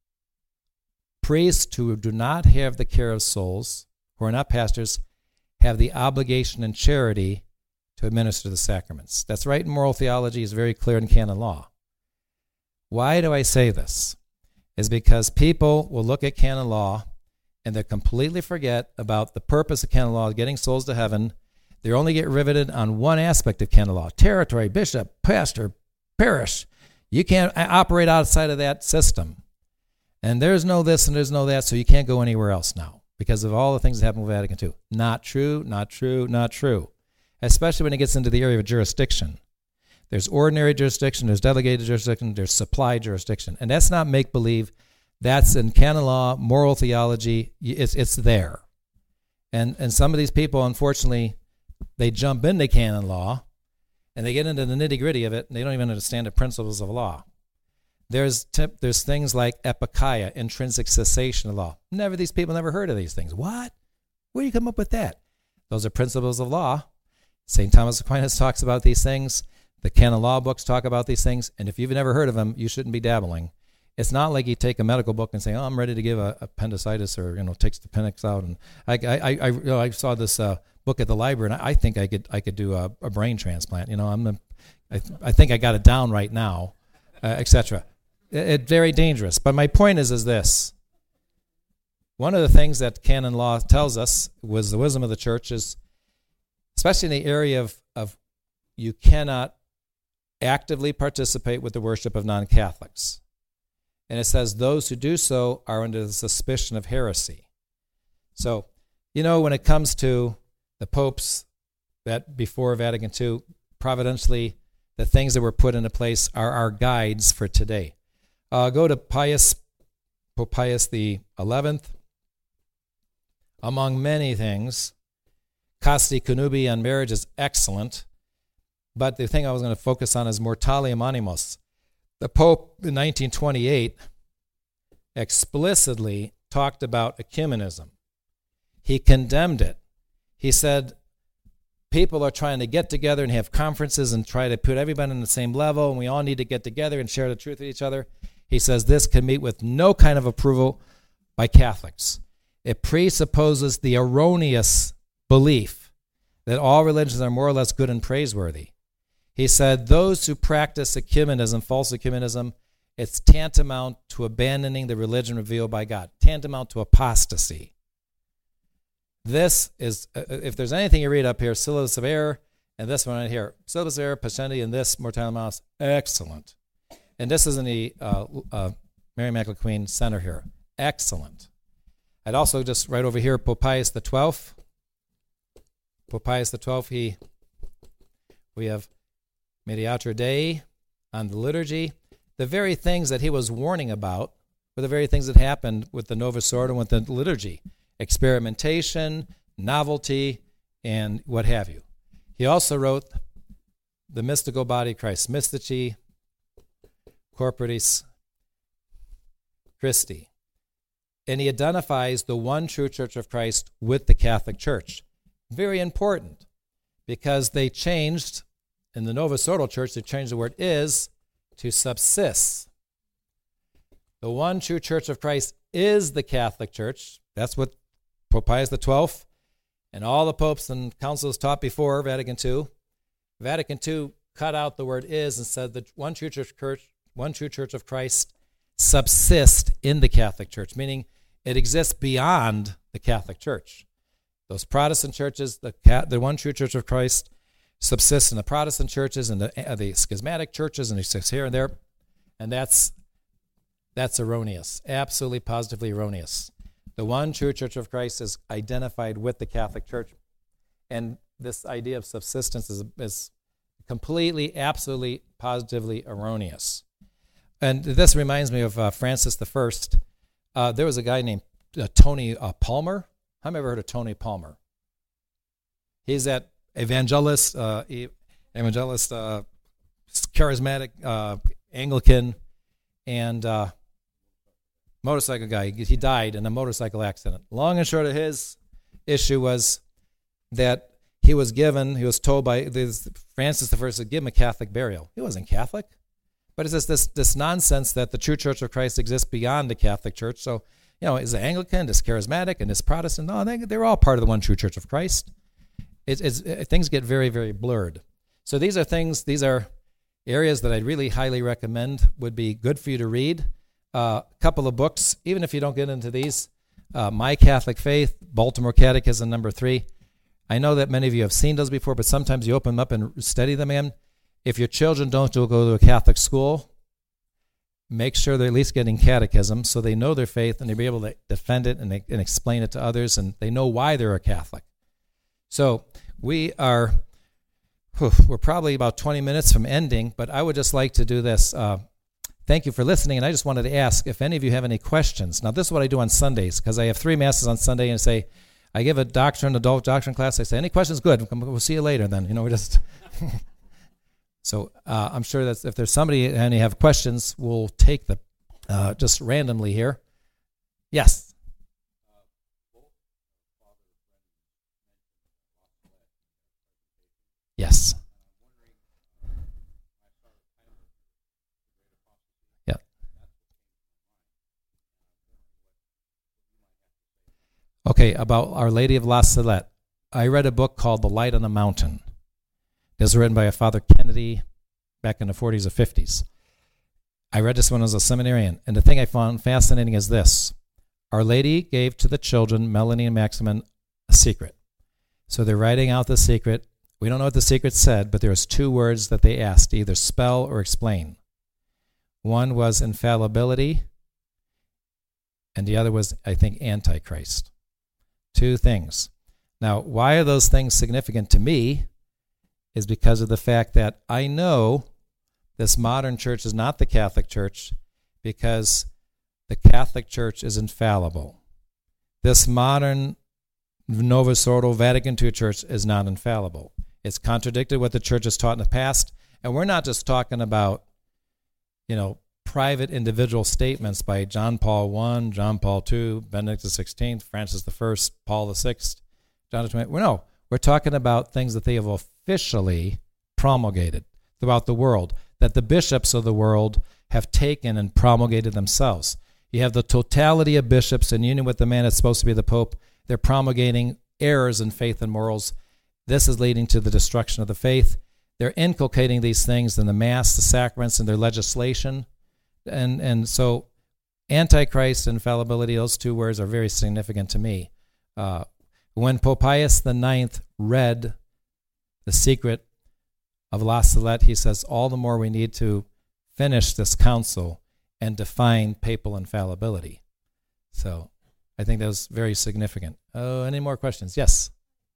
priests who do not have the care of souls, who are not pastors, have the obligation and charity to administer the sacraments. That's right in moral theology. It's very clear in canon law. Why do I say this? Is because people will look at canon law and they completely forget about the purpose of canon law, getting souls to heaven. They only get riveted on one aspect of canon law: territory, bishop, pastor, parish. You can't operate outside of that system. And there's no this and there's no that, so you can't go anywhere else now because of all the things that happened with Vatican two. Not true, not true, not true. Especially when it gets into the area of jurisdiction. There's ordinary jurisdiction, there's delegated jurisdiction, there's supply jurisdiction. And that's not make-believe. That's in canon law, moral theology. It's it's there. And and some of these people, unfortunately, they jump into canon law, and they get into the nitty-gritty of it, and they don't even understand the principles of law. There's tip, there's things like epikeia, intrinsic cessation of law. Never, these people never heard of these things. What? Where do you come up with that? Those are principles of law. Saint Thomas Aquinas talks about these things. The canon law books talk about these things, and if you've never heard of them, you shouldn't be dabbling. It's not like you take a medical book and say, "Oh, I'm ready to give a appendicitis," or you know, takes the appendix out. And I, I, I, you know, I saw this uh, book at the library, and I, I think I could, I could do a, a brain transplant. You know, I'm, a, I, I think I got it down right now, uh, et cetera. It's it, very dangerous. But my point is, is this: one of the things that canon law tells us was the wisdom of the church is, especially in the area of, of you cannot actively participate with the worship of non-Catholics. And it says those who do so are under the suspicion of heresy. So, you know, when it comes to the popes that before Vatican two, providentially, the things that were put into place are our guides for today. Uh, go to Pius, Pope Pius the eleventh. Among many things, Casti Connubii on marriage is excellent, but the thing I was going to focus on is Mortalium Animos. The Pope in nineteen twenty-eight explicitly talked about ecumenism. He condemned it. He said people are trying to get together and have conferences and try to put everybody on the same level, and we all need to get together and share the truth with each other. He says this can meet with no kind of approval by Catholics. It presupposes the erroneous belief that all religions are more or less good and praiseworthy. He said those who practice ecumenism, false ecumenism, it's tantamount to abandoning the religion revealed by God, tantamount to apostasy. This is, if there's anything you read up here, Syllabus of Error, and this one right here, Syllabus of Error, Pascendi, and this, Mortalium Animos, excellent. And this is in the uh, uh, Mary Immaculate Queen Center here, excellent. I'd also just right over here, Pope Pius the twelfth. Pope Pius the twelfth, he, we have Mediator Dei on the liturgy. The very things that he was warning about were the very things that happened with the Novus Ordo and with the liturgy. Experimentation, novelty, and what have you. He also wrote the mystical body of Christ, Mystici Corporis Christi. And he identifies the one true Church of Christ with the Catholic Church. Very important, because they changed, in the Novus Ordo Church, they changed the word is to subsists. The one true Church of Christ is the Catholic Church. That's what Pope Pius the twelfth and all the popes and councils taught before Vatican two. Vatican two cut out the word is and said the one true church, one true Church of Christ subsists in the Catholic Church, meaning it exists beyond the Catholic Church. Those Protestant churches, the, the one true Church of Christ, subsists in the Protestant churches and the, uh, the schismatic churches, and it exists here and there, and that's that's erroneous, absolutely positively erroneous. The one true Church of Christ is identified with the Catholic Church, and this idea of subsistence is, is completely, absolutely, positively erroneous. And this reminds me of uh, Francis the First. Uh, there was a guy named uh, Tony uh, Palmer. I've ever heard of Tony Palmer. He's that evangelist, uh, evangelist, uh, charismatic uh, Anglican, and uh, motorcycle guy. He died in a motorcycle accident. Long and short of his issue was that he was given, he was told by this, Francis the First to give him a Catholic burial. He wasn't Catholic. But it's just this, this nonsense that the true Church of Christ exists beyond the Catholic Church. So, you know, is it Anglican, is charismatic, and is Protestant? No, they, they're all part of the one true Church of Christ. It's, it's, it, things get very, very blurred. So these are things, these are areas that I'd really highly recommend would be good for you to read. A uh, couple of books, even if you don't get into these. Uh, My Catholic Faith, Baltimore Catechism, number three. I know that many of you have seen those before, but sometimes you open them up and study them in. If your children don't go to a Catholic school, make sure they're at least getting catechism so they know their faith and they'll be able to defend it and, and explain it to others, and they know why they're a Catholic. So we are, whew, we're probably about twenty minutes from ending, but I would just like to do this. Uh, thank you for listening, and I just wanted to ask if any of you have any questions. Now, this is what I do on Sundays, because I have three masses on Sunday, and I say, I give a doctrine, adult doctrine class. I say, any questions? Good. We'll see you later then. You know, we just... So uh, I'm sure that if there's somebody and you have questions, we'll take them uh, just randomly here. Yes. Yes. Yeah. Okay, about Our Lady of La Salette. I read a book called The Light on the Mountain. It was written by a Father Kennedy back in the forties or fifties. I read this when I was a seminarian, and the thing I found fascinating is this. Our Lady gave to the children, Melanie and Maximin, a secret. So they're writing out the secret. We don't know what the secret said, but there was two words that they asked, either spell or explain. One was infallibility, and the other was, I think, Antichrist. Two things. Now, why are those things significant to me is because of the fact that I know this modern church is not the Catholic Church because the Catholic Church is infallible. This modern Novus Ordo Vatican two Church is not infallible. It's contradicted what the Church has taught in the past, and we're not just talking about, you know, private individual statements by John Paul the First, John Paul the Second, Benedict the sixteenth, Francis the First, Paul the Sixth, John the twentieth. Well, no, we're talking about things that they have officially promulgated throughout the world, that the bishops of the world have taken and promulgated themselves. You have the totality of bishops in union with the man that's supposed to be the Pope. They're promulgating errors in faith and morals. This is leading to the destruction of the faith. They're inculcating these things in the Mass, the sacraments, and their legislation. And and so Antichrist and infallibility, those two words are very significant to me. Uh, when Pope Pius the Ninth read The Secret of La Salette, he says, all the more we need to finish this council and define papal infallibility. So I think that was very significant. Oh, any more questions? Yes.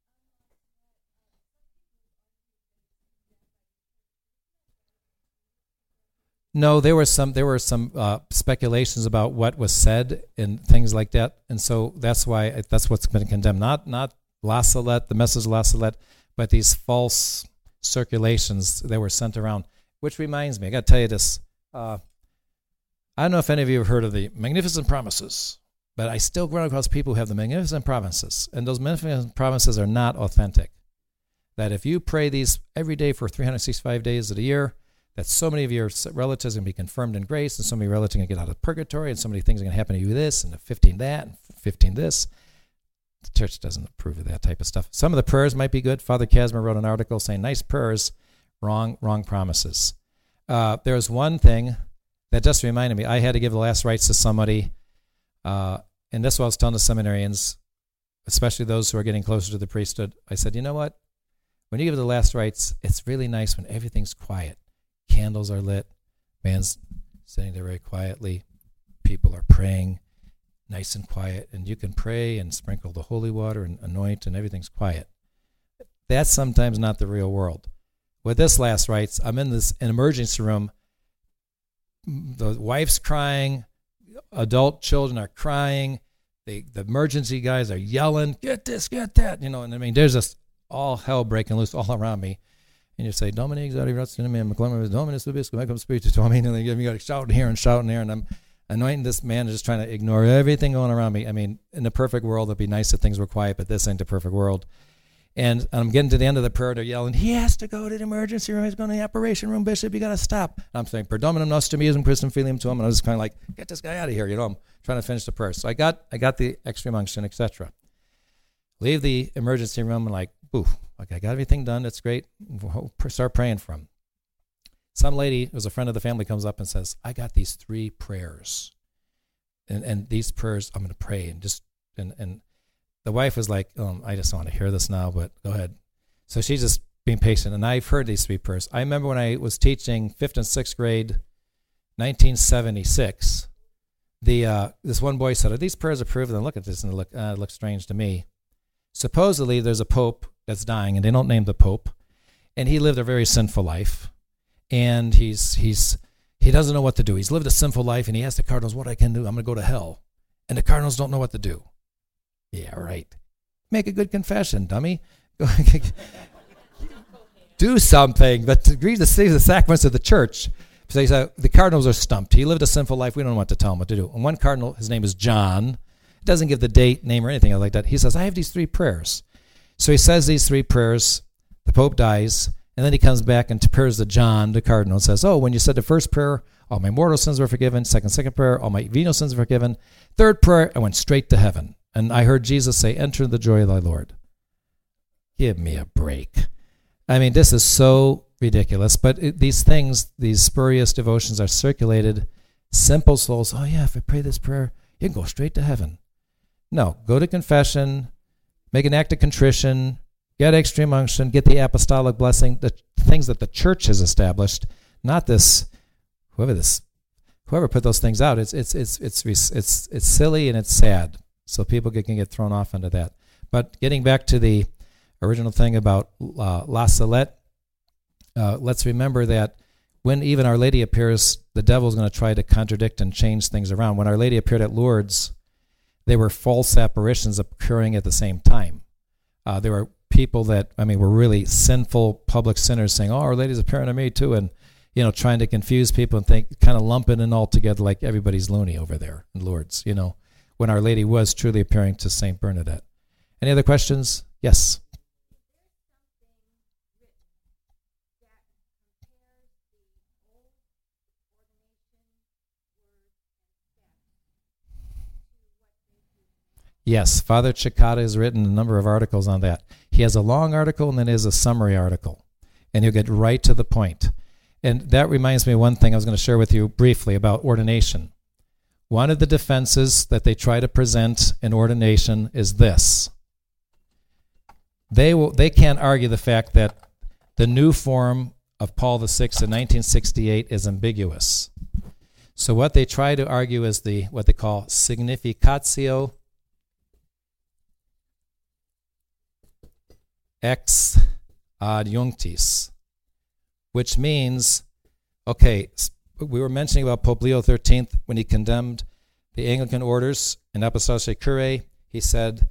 No, there were some there were some uh, speculations about what was said and things like that, and so that's why that's what's been condemned. Not not La Salette, the message of La Salette, but these false circulations that were sent around. Which reminds me, I got to tell you this. Uh, I don't know if any of you have heard of the Magnificent Promises, but I still run across people who have the Magnificent Promises, and those Magnificent Promises are not authentic. That if you pray these every day for three hundred sixty-five days of the year, that so many of your relatives are going to be confirmed in grace, and so many relatives are going to get out of purgatory, and so many things are going to happen to you this, and fifteen that, and fifteen this. The church doesn't approve of that type of stuff. Some of the prayers might be good. Father Casimir wrote an article saying, nice prayers, wrong wrong promises. Uh, there's one thing that just reminded me. I had to give the last rites to somebody, uh, and this is what I was telling the seminarians, especially those who are getting closer to the priesthood. I said, you know what? When you give the last rites, it's really nice when everything's quiet. Candles are lit, man's sitting there very quietly, people are praying, nice and quiet, and you can pray and sprinkle the holy water and anoint, and everything's quiet. That's sometimes not the real world. With this last rites, I'm in this an emergency room. The wife's crying, adult children are crying, the the emergency guys are yelling, get this, get that, you know, and I mean, there's just all hell breaking loose all around me. And you say, Dominic, Zadi, Ratsunium, McClellan, Dominus, Ubisco, Mecum, Spiritus, I mean, and then you got to shout here and shout in here, and I'm anointing this man, just trying to ignore everything going around me. I mean, in the perfect world, it'd be nice if things were quiet, but this ain't the perfect world. And I'm getting to the end of the prayer, they're yelling, he has to go to the emergency room, he's going to the operation room, Bishop, you got to stop. And I'm saying, Per Dominum nostrum eusum Christum filium tuum, and I was just kind of like, get this guy out of here, you know, I'm trying to finish the prayer. So I got I got the extreme unction, et cetera. Leave the emergency room and like, boof, okay, I got everything done, that's great, start praying for him. Some lady who's a friend of the family comes up and says, I got these three prayers, and and these prayers I'm going to pray, and just, and, and the wife was like, um, I just don't want to hear this now, but go ahead. So she's just being patient, and I've heard these three prayers. I remember when I was teaching fifth and sixth grade, nineteen seventy-six, the uh, this one boy said, are these prayers approved? And I look at this, and it, look, uh, it looks strange to me. Supposedly, there's a pope that's dying, and they don't name the pope, and he lived a very sinful life, and he's he's he doesn't know what to do. He's lived a sinful life, and he asks the cardinals, what I can do? I'm going to go to hell. And the cardinals don't know what to do. Yeah, right. Make a good confession, dummy. Do something, but agree to save the sacraments of the church. So he said, the cardinals are stumped. He lived a sinful life. We don't know what to tell him what to do. And one cardinal, his name is John, doesn't give the date, name, or anything like that. He says, I have these three prayers. So he says these three prayers, the Pope dies, and then he comes back and prays to John, the cardinal, and says, oh, when you said the first prayer, all my mortal sins were forgiven. Second, second prayer, all my venial sins were forgiven. Third prayer, I went straight to heaven. And I heard Jesus say, enter the joy of thy Lord. Give me a break. I mean, this is so ridiculous. But it, these things, these spurious devotions are circulated. Simple souls, oh yeah, if I pray this prayer, you can go straight to heaven. No, go to confession, make an act of contrition, get extreme unction, get the apostolic blessing, the things that the church has established, not this, whoever this, whoever put those things out. It's it's it's it's it's it's, it's silly and it's sad. So people can get thrown off into that. But getting back to the original thing about uh, La Salette, uh, let's remember that when even Our Lady appears, the devil's going to try to contradict and change things around. When Our Lady appeared at Lourdes, there were false apparitions occurring at the same time. Uh, there were people that, I mean, were really sinful public sinners saying, oh, Our Lady's appearing to me too, and, you know, trying to confuse people and think, kind of lumping it all together like everybody's loony over there in Lourdes, you know, when Our Lady was truly appearing to Saint Bernadette. Any other questions? Yes. Yes, Father Cekada has written a number of articles on that. He has a long article and then he has a summary article, and he'll get right to the point. And that reminds me of one thing I was going to share with you briefly about ordination. One of the defenses that they try to present in ordination is this. They will, they can't argue the fact that the new form of Paul the Sixth in nineteen sixty-eight is ambiguous. So what they try to argue is the what they call significatio ex adjunctis, which means, okay, we were mentioning about Pope Leo the thirteenth when he condemned the Anglican orders in Apostolicae Curiae. He said,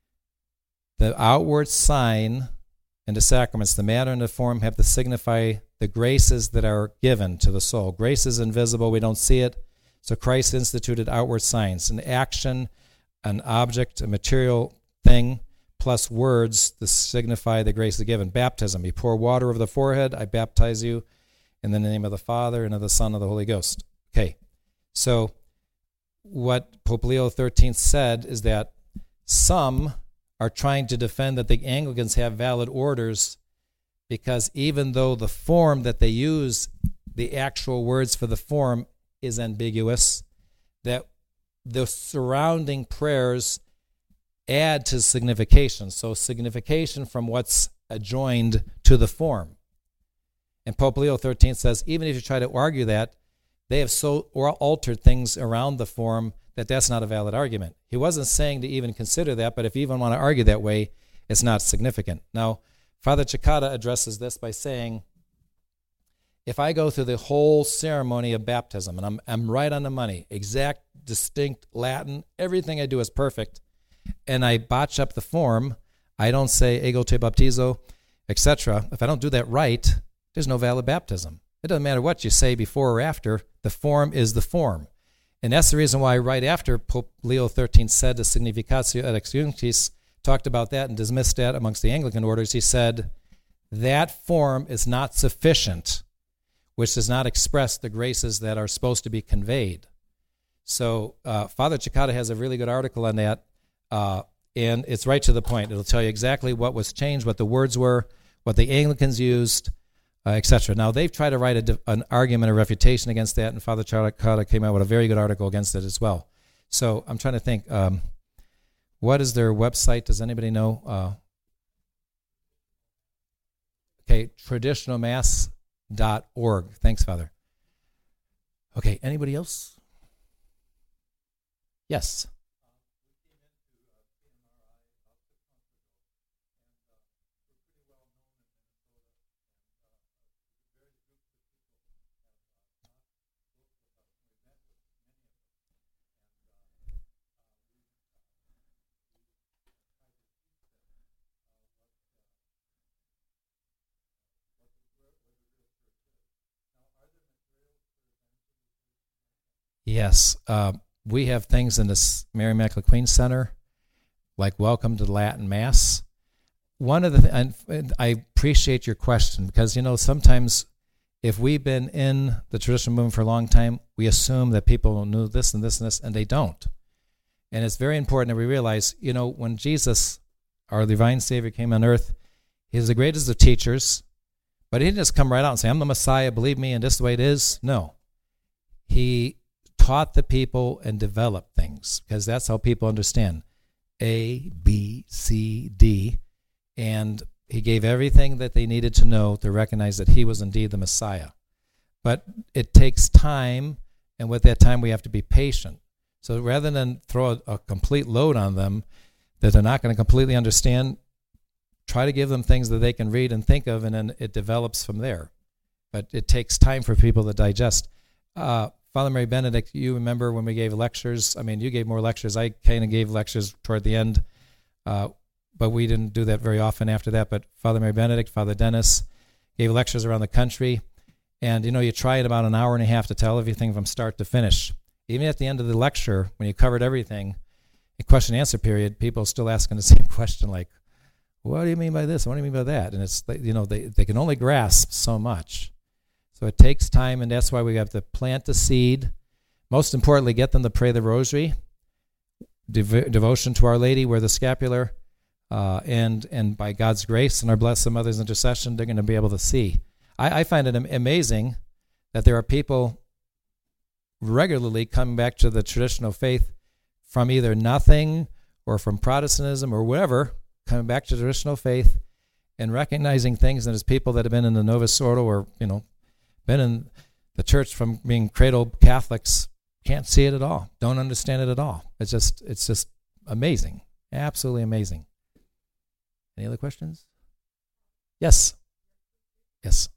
the outward sign and the sacraments, the matter and the form, have to signify the graces that are given to the soul. Grace is invisible, we don't see it, so Christ instituted outward signs, an action, an object, a material thing, plus words to signify the grace given. Baptism, you pour water over the forehead, I baptize you in the name of the Father and of the Son and of the Holy Ghost. Okay, so what Pope Leo the thirteenth said is that some are trying to defend that the Anglicans have valid orders because even though the form that they use, the actual words for the form, is ambiguous, that the surrounding prayers add to signification. So signification from what's adjoined to the form. And Pope Leo the thirteenth says, even if you try to argue that, they have so altered things around the form that that's not a valid argument. He wasn't saying to even consider that, but if you even want to argue that way, it's not significant. Now, Father Cekada addresses this by saying, if I go through the whole ceremony of baptism, and I'm, I'm right on the money, exact, distinct Latin, everything I do is perfect, and I botch up the form, I don't say ego te baptizo, et cetera. If I don't do that right, there's no valid baptism. It doesn't matter what you say before or after, the form is the form. And that's the reason why right after Pope Leo the thirteenth said the significatio et ex adjunctis, talked about that and dismissed that amongst the Anglican orders, he said, that form is not sufficient, which does not express the graces that are supposed to be conveyed. So uh, Father Cekada has a really good article on that, uh, and it's right to the point. It'll tell you exactly what was changed, what the words were, what the Anglicans used, uh, et cetera. Now, they've tried to write a, an argument, a refutation against that, and Father Cekada came out with a very good article against it as well. So I'm trying to think, um, what is their website? Does anybody know? Uh, okay, traditional mass dot org. Thanks, Father. Okay, anybody else? Yes. Yes, uh, we have things in the Mary Immaculate Queen Center, like Welcome to the Latin Mass. One of the th- and I appreciate your question because, you know, sometimes if we've been in the traditional movement for a long time, we assume that people knew this and this and this, and they don't. And it's very important that we realize, you know, when Jesus, our divine Savior, came on earth, he was the greatest of teachers, but he didn't just come right out and say, I'm the Messiah, believe me, and this is the way it is. No. He taught the people and developed things because that's how people understand A, B, C, D, and he gave everything that they needed to know to recognize that he was indeed the Messiah. But it takes time, and with that time we have to be patient. So rather than throw a, a complete load on them, that they're not going to completely understand, try to give them things that they can read and think of, and then it develops from there. But it takes time for people to digest. Uh, Father Mary Benedict, you remember when we gave lectures? I mean, you gave more lectures. I kind of gave lectures toward the end, uh, but we didn't do that very often after that. But Father Mary Benedict, Father Dennis gave lectures around the country. And, you know, you try it about an hour and a half to tell everything from start to finish. Even at the end of the lecture, when you covered everything, in question and answer period, people are still asking the same question, like, what do you mean by this? What do you mean by that? And it's, you know, they, they can only grasp so much. So it takes time, and that's why we have to plant the seed. Most importantly, get them to pray the rosary, dev- devotion to Our Lady, wear the scapular, uh, and and by God's grace and our Blessed Mother's intercession, they're going to be able to see. I, I find it amazing that there are people regularly coming back to the traditional faith from either nothing or from Protestantism or whatever, coming back to traditional faith and recognizing things that as people that have been in the Novus Ordo or, you know, been in the church from being cradled Catholics, can't see it at all, don't understand it at all. It's just, it's just amazing, absolutely amazing. Any other questions? Yes. Yes.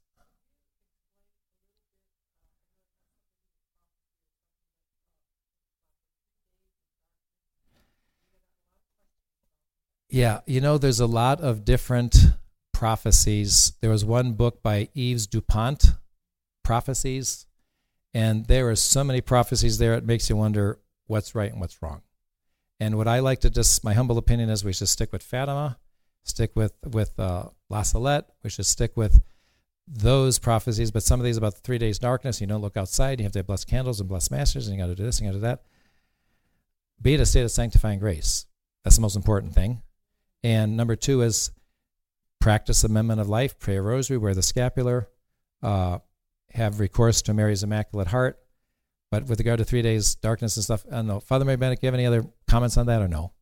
Yeah, you know, there's a lot of different prophecies. There was one book by Yves Dupont, Prophecies, and there are so many prophecies there, it makes you wonder what's right and what's wrong. And what I like to just, my humble opinion is we should stick with Fatima, stick with, with uh, La Salette, we should stick with those prophecies, but some of these about the three days darkness, you don't look outside, you have to have blessed candles and blessed masters, and you got to do this and you got to do that. Be it a state of sanctifying grace. That's the most important thing. And number two is practice the amendment of life, pray a rosary, wear the scapular, uh, have recourse to Mary's Immaculate Heart. But with regard to three days darkness and stuff, I don't know. Father Mary Benedict, do you have any other comments on that or no?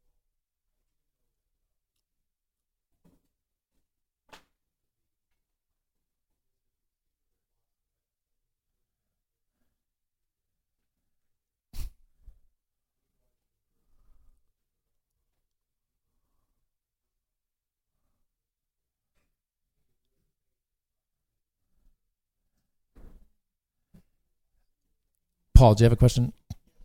Paul, do you have a question?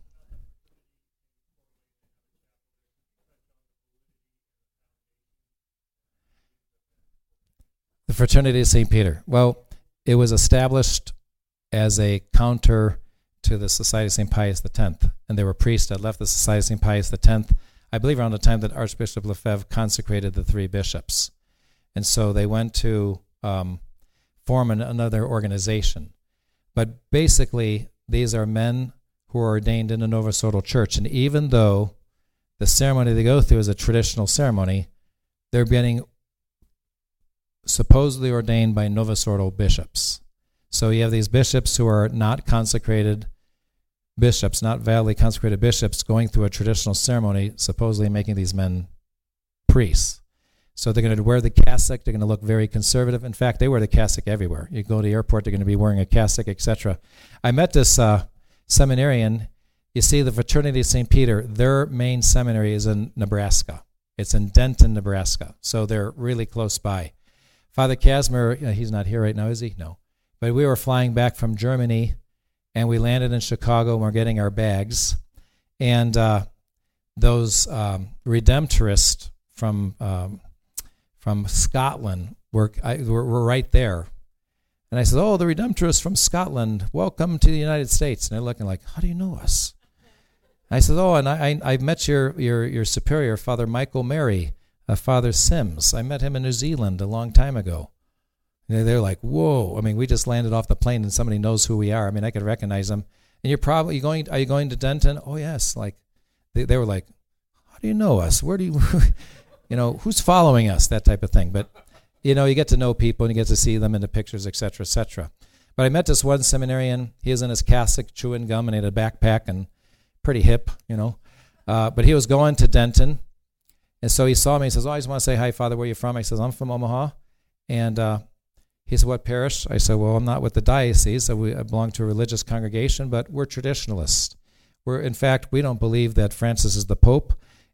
The Fraternity of Saint Peter. Well, it was established as a counter to the Society of Saint Pius X, and there were priests that left the Society of Saint Pius X, I believe around the time that Archbishop Lefebvre consecrated the three bishops. And so they went to um, form an, another organization. But basically, these are men who are ordained in the Novus Ordo Church, and even though the ceremony they go through is a traditional ceremony, they're getting supposedly ordained by Novus Ordo bishops. So you have these bishops who are not consecrated bishops, not validly consecrated bishops, going through a traditional ceremony, supposedly making these men priests. So they're going to wear the cassock, they're going to look very conservative. In fact, they wear the cassock everywhere. You go to the airport, they're going to be wearing a cassock, et cetera. I met this uh, seminarian. You see, the Fraternity of Saint Peter, their main seminary is in Nebraska. It's in Denton, Nebraska. So they're really close by. Father Casimir, he's not here right now, is he? No. But we were flying back from Germany, and we landed in Chicago, and we're getting our bags. And uh, those um, Redemptorists from um, from Scotland were, I, were, were right there. And I said, oh, the Redemptorists from Scotland, welcome to the United States. And they're looking like, how do you know us? I said, oh, and I, I, I met your, your, your superior, Father Michael Mary, uh, Father Sims. I met him in New Zealand a long time ago. And they're like, whoa. I mean, we just landed off the plane and somebody knows who we are. I mean, I could recognize them. And you're probably you going, are you going to Denton? Oh, yes. Like, they, they were like, how do you know us? Where do you, you know, who's following us? That type of thing. But, you know, you get to know people and you get to see them in the pictures, et cetera, et cetera. But I met this one seminarian. He was in his cassock, chewing gum, and he had a backpack and pretty hip, you know. Uh, but he was going to Denton. And so he saw me. He says, oh, I just want to say, hi, Father, where are you from? I says, I'm from Omaha. And uh, he said, what parish? I said, well, I'm not with the diocese. So we, I belong to a religious congregation, but we're traditionalists. We're, in fact, we don't believe that Francis is the Pope,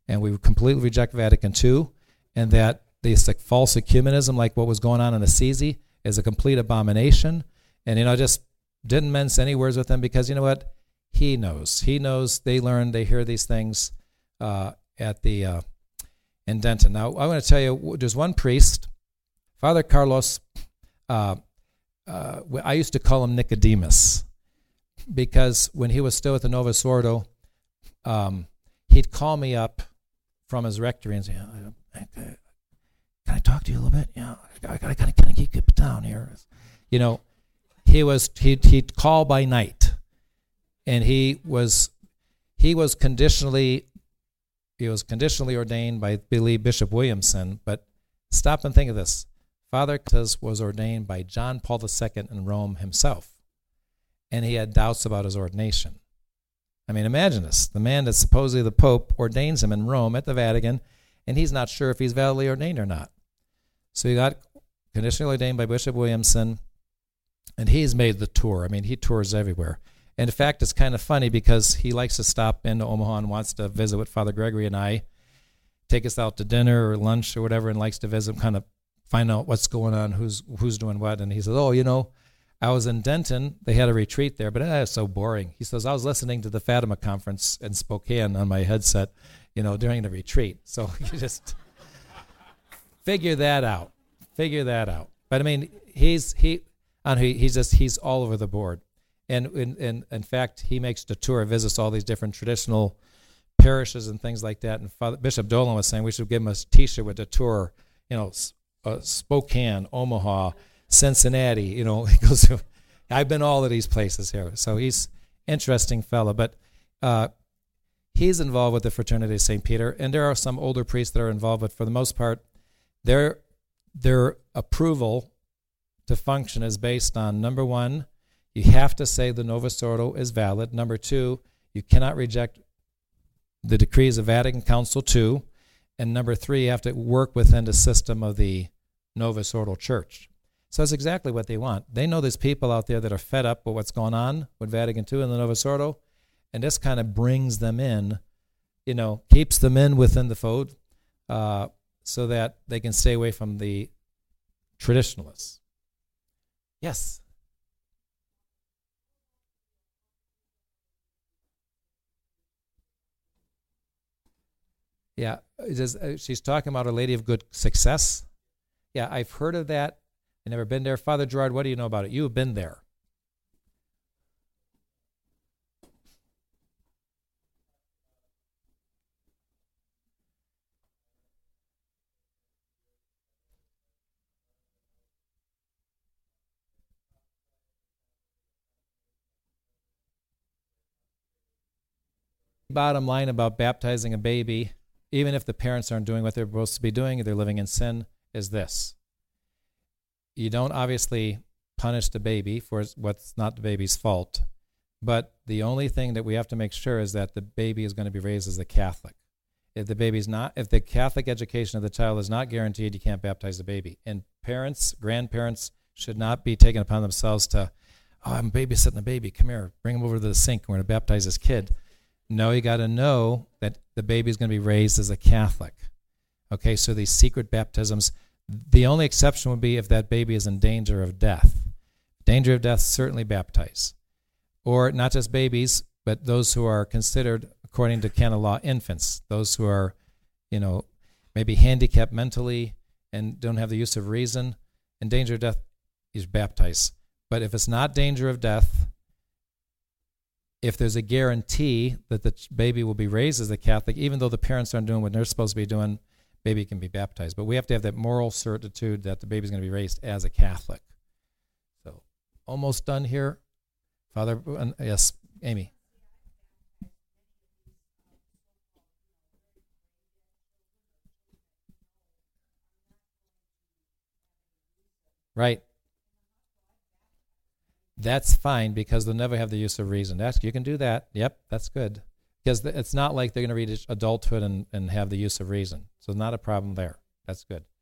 and we completely reject Vatican two, and that this like false ecumenism, like what was going on in Assisi, is a complete abomination. And, you know, just didn't mince any words with him because, you know what? He knows. He knows. They learn. They hear these things uh, at the uh, in Denton. Now, I want to tell you, there's one priest, Father Carlos. Uh, uh, I used to call him Nicodemus because when he was still at the Novus Ordo, um, he'd call me up from his rectory and say, "Can I talk to you a little bit? Yeah, I got to kind of keep it down here." You know, he was he'd, he'd call by night, and he was he was conditionally he was conditionally ordained by, I believe, Bishop Williamson. But stop and think of this: Father Carlos was ordained by John Paul the Second in Rome himself, and he had doubts about his ordination. I mean, imagine this: the man that supposedly the Pope ordains him in Rome at the Vatican, and he's not sure if he's validly ordained or not. So he got conditionally ordained by Bishop Williamson, and he's made the tour. I mean, he tours everywhere. And in fact, it's kind of funny because he likes to stop into Omaha and wants to visit with Father Gregory and I, take us out to dinner or lunch or whatever, and likes to visit, kind of find out what's going on, who's who's doing what. And he says, oh, you know, I was in Denton. They had a retreat there, but it was so boring. He says, I was listening to the Fatima conference in Spokane on my headset, you know, during the retreat. So you just figure that out. Figure that out. But I mean, he's he, and he he's just he's all over the board. And in, in in fact, he makes the tour, visits all these different traditional parishes and things like that. And Father, Bishop Dolan was saying we should give him a T-shirt with the tour, you know, uh, Spokane, Omaha, Cincinnati. You know, he goes. I've been all of these places here. So he's interesting fellow, but uh, he's involved with the Fraternity of Saint Peter, and there are some older priests that are involved, but for the most part, their their approval to function is based on, number one, you have to say the Novus Ordo is valid. Number two, you cannot reject the decrees of Vatican Council two. And number three, you have to work within the system of the Novus Ordo Church. So that's exactly what they want. They know there's people out there that are fed up with what's going on with Vatican two and the Novus Ordo, and this kind of brings them in, you know, keeps them in within the fold uh, so that they can stay away from the traditionalists. Yes? Yeah, just, uh, she's talking about Our Lady of Good Success. Yeah, I've heard of that. I've never been there. Father Gerard, what do you know about it? You have been there. Bottom line about baptizing a baby, even if the parents aren't doing what they're supposed to be doing, they're living in sin, is this. You don't obviously punish the baby for what's not the baby's fault, but the only thing that we have to make sure is that the baby is going to be raised as a Catholic. If the baby's not, if the Catholic education of the child is not guaranteed, you can't baptize the baby. And parents, grandparents should not be taking upon themselves to, oh, I'm babysitting the baby. Come here, bring him over to the sink. We're going to baptize this kid. No, you got to know that the baby is going to be raised as a Catholic. Okay, so these secret baptisms, the only exception would be if that baby is in danger of death. Danger of death, certainly baptize. Or not just babies, but those who are considered, according to canon law, infants. Those who are, you know, maybe handicapped mentally and don't have the use of reason. In danger of death, is baptized. But if it's not danger of death, if there's a guarantee that the baby will be raised as a Catholic, even though the parents aren't doing what they're supposed to be doing, baby can be baptized. But we have to have that moral certitude that the baby's going to be raised as a Catholic. So, almost done here. Father, uh, yes, Amy. Right. That's fine because they'll never have the use of reason. That's, you can do that. Yep, that's good. Because it's not like they're going to reach adulthood and, and have the use of reason. So not a problem there. That's good.